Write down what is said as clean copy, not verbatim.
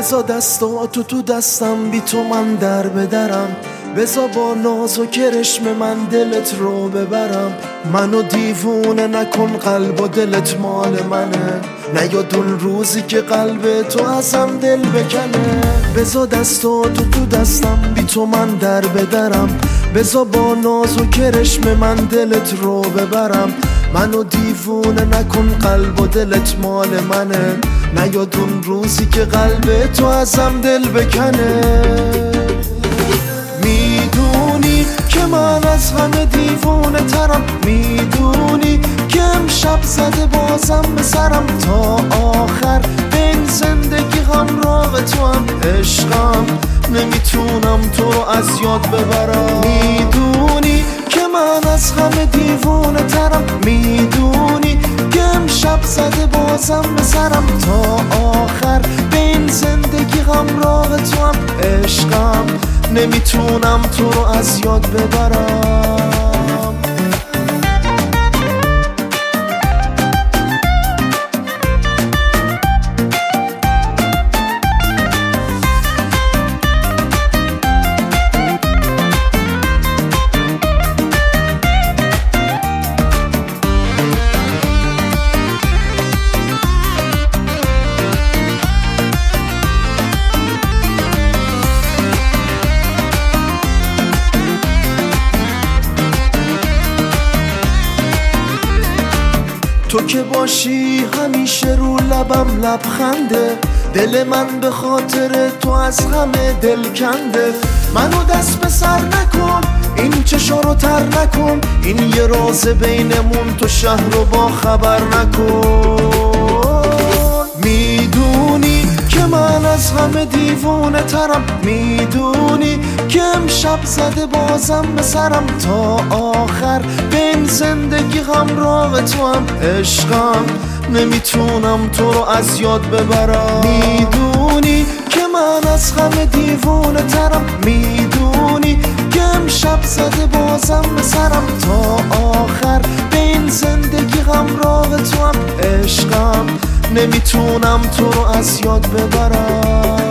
بذار دستاتو تو دستم، بی تو من در بدرم. بذار با ناز و کرشم من دلت رو ببرم. منو دیوونه نکن، قلب و دلت مال منه. نیاد اون روزی که قلب تو ازم دل بکنه. بذار دستاتو تو دستم، بی تو من در بدرم. بذار با ناز و کرشم من دلت رو ببرم. منو دیوونه نکن، قلب و دلت مال منه. نیاد اون روزی که قلب تو ازم دل بکنه. میدونی که من از همه دیوونه ترم. میدونی که امشب زده بازم به سرم. تا آخر به این زندگی همراه تو هم عشقم. نمیتونم تو رو از یاد ببرم. میدونی که من از همه دیوونه ترم. میدونی که امشب زده بازم به سرم. تا آخر به این زندگی همراه تو هم عشقم. نمیتونم تو رو از یاد ببرم. تو که باشی همیشه رو لبم لبخنده. دل من به خاطر تو از همه دل کنده. منو دست به سر نکن، این چشا رو تر نکن. این یه راز بینمون، تو شهر رو با خبر نکن. میدونی که من از همه دیوونه ترم. میدونی که امشب زده بازم به سرم. تا آخر به این زندگی همراه تو هم عشقم. نمیتونم تو رو از یاد ببرم. میدونی که من از همه دیوونه ترم. میدونی که امشب زده بازم به سرم. تا آخر به این زندگی همراه تو هم عشقم. نمیتونم تو رو از یاد ببرم.